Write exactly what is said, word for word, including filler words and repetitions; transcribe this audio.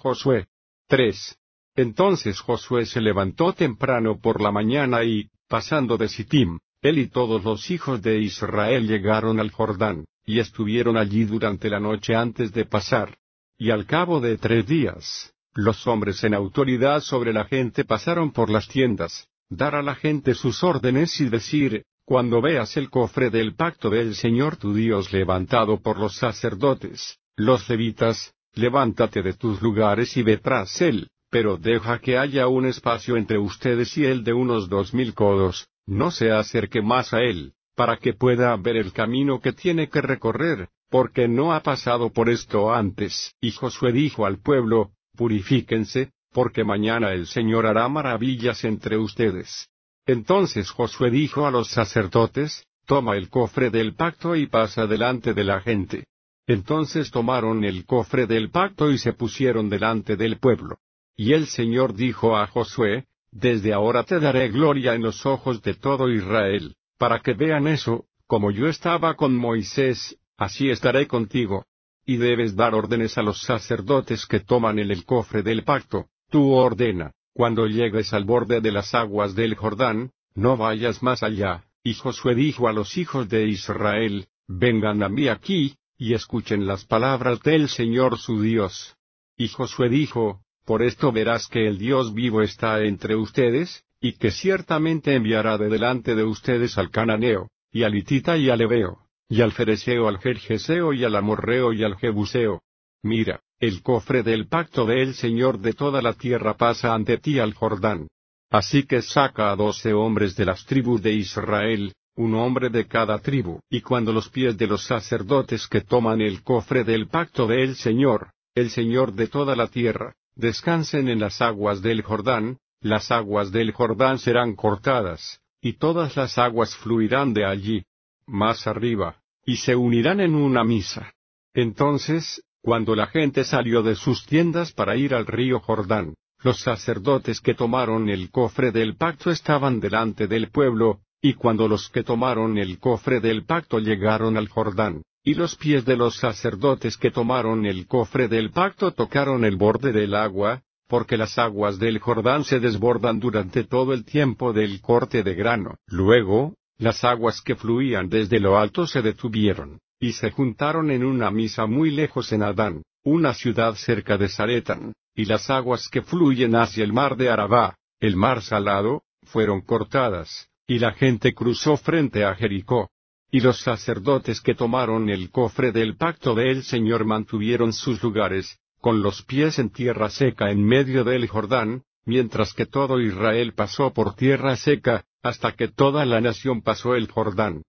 Josué tres. Entonces Josué se levantó temprano por la mañana y, pasando de Sittim, él y todos los hijos de Israel llegaron al Jordán, y estuvieron allí durante la noche antes de pasar. Y al cabo de tres días, los hombres en autoridad sobre la gente pasaron por las tiendas, dar a la gente sus órdenes y decir: cuando veas el cofre del pacto del Señor tu Dios levantado por los sacerdotes, los levitas, levántate de tus lugares y ve tras él, pero deja que haya un espacio entre ustedes y él de unos dos mil codos, no se acerque más a él, para que pueda ver el camino que tiene que recorrer, porque no ha pasado por esto antes. Y Josué dijo al pueblo: purifíquense, porque mañana el Señor hará maravillas entre ustedes. Entonces Josué dijo a los sacerdotes: toma el cofre del pacto y pasa delante de la gente. Entonces tomaron el cofre del pacto y se pusieron delante del pueblo. Y el Señor dijo a Josué: desde ahora te daré gloria en los ojos de todo Israel, para que vean eso, como yo estaba con Moisés, así estaré contigo. Y debes dar órdenes a los sacerdotes que toman en el cofre del pacto. Tú ordena: cuando llegues al borde de las aguas del Jordán, no vayas más allá. Y Josué dijo a los hijos de Israel: vengan a mí aquí, y escuchen las palabras del Señor su Dios. Y Josué dijo: por esto verás que el Dios vivo está entre ustedes, y que ciertamente enviará de delante de ustedes al cananeo, y al hitita y al heveo, y al fereceo, al gergeseo y al amorreo y al jebuseo. Mira, el cofre del pacto del Señor de toda la tierra pasa ante ti al Jordán. Así que saca a doce hombres de las tribus de Israel, un hombre de cada tribu. Y cuando los pies de los sacerdotes que toman el cofre del pacto del Señor, el Señor de toda la tierra, descansen en las aguas del Jordán, las aguas del Jordán serán cortadas, y todas las aguas fluirán de allí, más arriba, y se unirán en una misa. Entonces, cuando la gente salió de sus tiendas para ir al río Jordán, los sacerdotes que tomaron el cofre del pacto estaban delante del pueblo, y cuando los que tomaron el cofre del pacto llegaron al Jordán, y los pies de los sacerdotes que tomaron el cofre del pacto tocaron el borde del agua, porque las aguas del Jordán se desbordan durante todo el tiempo del corte de grano. Luego, las aguas que fluían desde lo alto se detuvieron, y se juntaron en una misa muy lejos en Adán, una ciudad cerca de Zaretán, y las aguas que fluyen hacia el mar de Arabá, el mar salado, fueron cortadas, y la gente cruzó frente a Jericó. Y los sacerdotes que tomaron el cofre del pacto del Señor mantuvieron sus lugares, con los pies en tierra seca en medio del Jordán, mientras que todo Israel pasó por tierra seca, hasta que toda la nación pasó el Jordán.